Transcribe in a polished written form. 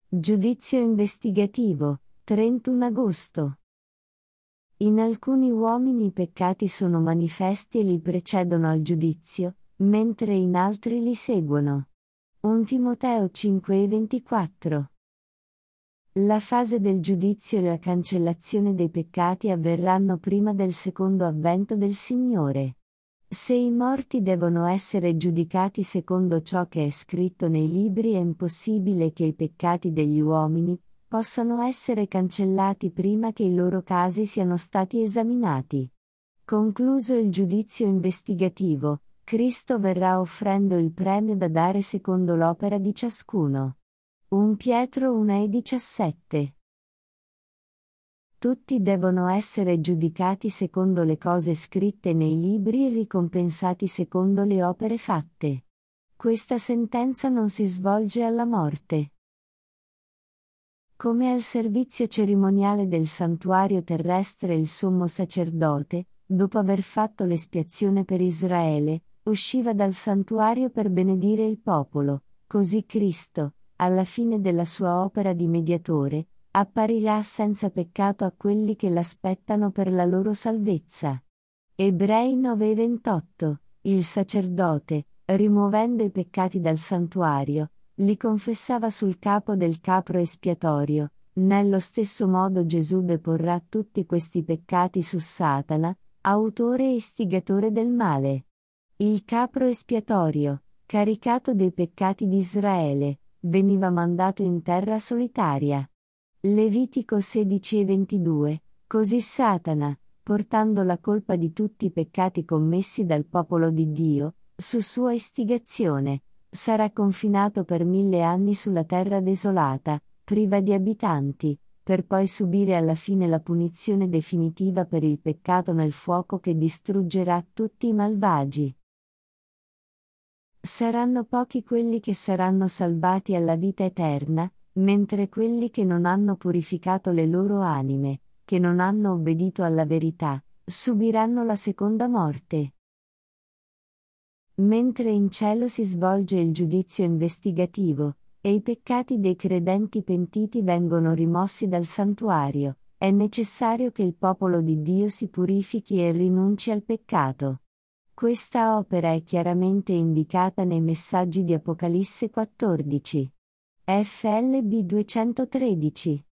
Giudizio investigativo, 31 agosto. In alcuni uomini i peccati sono manifesti e li precedono al giudizio, mentre in altri li seguono. 1 Timoteo 5,24. La fase del giudizio e la cancellazione dei peccati avverranno prima del secondo avvento del Signore. Se i morti devono essere giudicati secondo ciò che è scritto nei libri, è impossibile che i peccati degli uomini possano essere cancellati prima che i loro casi siano stati esaminati. Concluso il giudizio investigativo, Cristo verrà offrendo il premio da dare secondo l'opera di ciascuno. 1 Pietro 1,17. Tutti devono essere giudicati secondo le cose scritte nei libri e ricompensati secondo le opere fatte. Questa sentenza non si svolge alla morte. Come al servizio cerimoniale del santuario terrestre, il sommo sacerdote, dopo aver fatto l'espiazione per Israele, usciva dal santuario per benedire il popolo, così Cristo, alla fine della sua opera di mediatore, apparirà senza peccato a quelli che l'aspettano per la loro salvezza. Ebrei 9,28. Il sacerdote, rimuovendo i peccati dal santuario, li confessava sul capo del capro espiatorio. Nello stesso modo Gesù deporrà tutti questi peccati su Satana, autore e istigatore del male. Il capro espiatorio, caricato dei peccati di Israele, veniva mandato in terra solitaria. Levitico 16,22. Così Satana, portando la colpa di tutti i peccati commessi dal popolo di Dio, su sua istigazione, sarà confinato per 1000 anni sulla terra desolata, priva di abitanti, per poi subire alla fine la punizione definitiva per il peccato nel fuoco che distruggerà tutti i malvagi. Saranno pochi quelli che saranno salvati alla vita eterna, mentre quelli che non hanno purificato le loro anime, che non hanno obbedito alla verità, subiranno la seconda morte. Mentre in cielo si svolge il giudizio investigativo, e i peccati dei credenti pentiti vengono rimossi dal santuario, è necessario che il popolo di Dio si purifichi e rinunci al peccato. Questa opera è chiaramente indicata nei messaggi di Apocalisse 14. FLB 213.